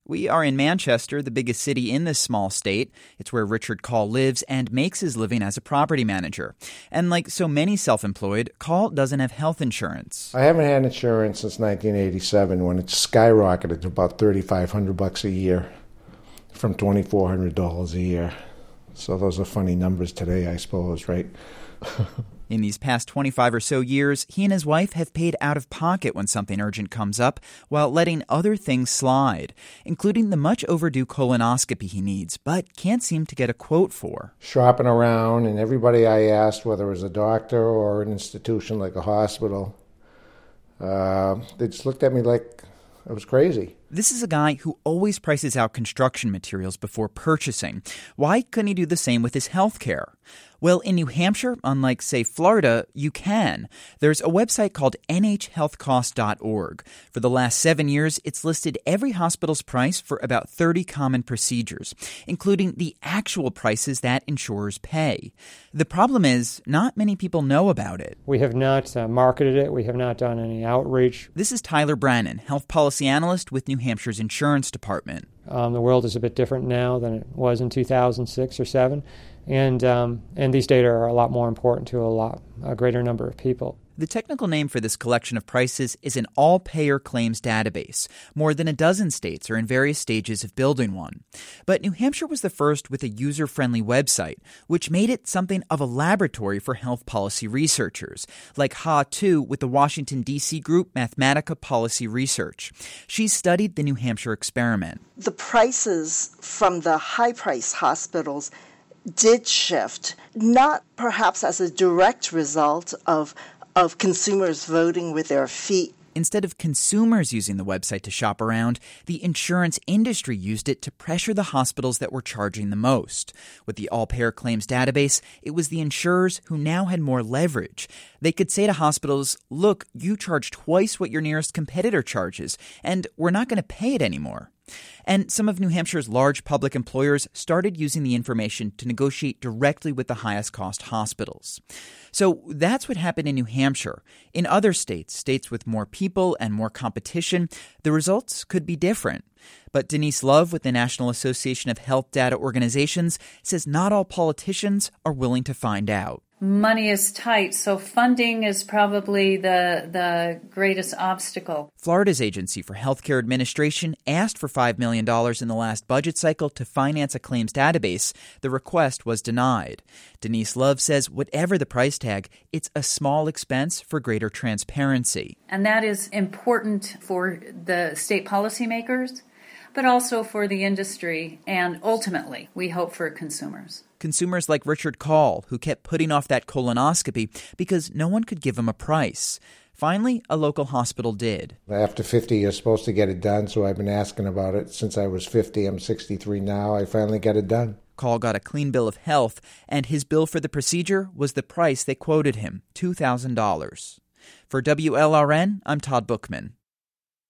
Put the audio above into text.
We are in Manchester, the biggest city in this small state. It's where Richard Call lives and makes his living as a property manager. And like so many self-employed, Call doesn't have health insurance. I haven't had insurance since 1987 when it skyrocketed to about $3,500 a year from $2,400 a year. So those are funny numbers today, I suppose, right? In these past 25 or so years, he and his wife have paid out of pocket when something urgent comes up, while letting other things slide, including the much overdue colonoscopy he needs, but can't seem to get a quote for. Shopping around, and everybody I asked, whether it was a doctor or an institution like a hospital, they just looked at me like I was crazy. This is a guy who always prices out construction materials before purchasing. Why couldn't he do the same with his health care? Well, in New Hampshire, unlike, say, Florida, you can. There's a website called nhhealthcost.org. For the last 7 years, it's listed every hospital's price for about 30 common procedures, including the actual prices that insurers pay. The problem is, not many people know about it. We have not marketed it. We have not done any outreach. This is Tyler Brannon, health policy analyst with New Hampshire's insurance department. The world is a bit different now than it was in 2006 or 7. And these data are a lot more important to a greater number of people. The technical name for this collection of prices is an all-payer claims database. More than a dozen states are in various stages of building one. But New Hampshire was the first with a user-friendly website, which made it something of a laboratory for health policy researchers, like Ha Tu with the Washington, D.C. group Mathematica Policy Research. She studied the New Hampshire experiment. The prices from the high-price hospitals did shift, not perhaps as a direct result of consumers voting with their feet. Instead of consumers using the website to shop around, the insurance industry used it to pressure the hospitals that were charging the most. With the all-payer claims database, it was the insurers who now had more leverage. They could say to hospitals, look, you charge twice what your nearest competitor charges, and we're not going to pay it anymore. And some of New Hampshire's large public employers started using the information to negotiate directly with the highest cost hospitals. So that's what happened in New Hampshire. In other states with more people and more competition, the results could be different. But Denise Love with the National Association of Health Data Organizations says not all politicians are willing to find out. Money is tight, so funding is probably the greatest obstacle. Florida's Agency for Healthcare Administration asked for $5 million in the last budget cycle to finance a claims database. The request was denied. Denise Love says whatever the price tag, it's a small expense for greater transparency. And that is important for the state policymakers, but also for the industry, and ultimately, we hope for consumers. Consumers like Richard Call, who kept putting off that colonoscopy because no one could give him a price. Finally, a local hospital did. After 50, you're supposed to get it done, so I've been asking about it since I was 50. I'm 63 now. I finally got it done. Call got a clean bill of health, and his bill for the procedure was the price they quoted him, $2,000. For WLRN, I'm Todd Bookman.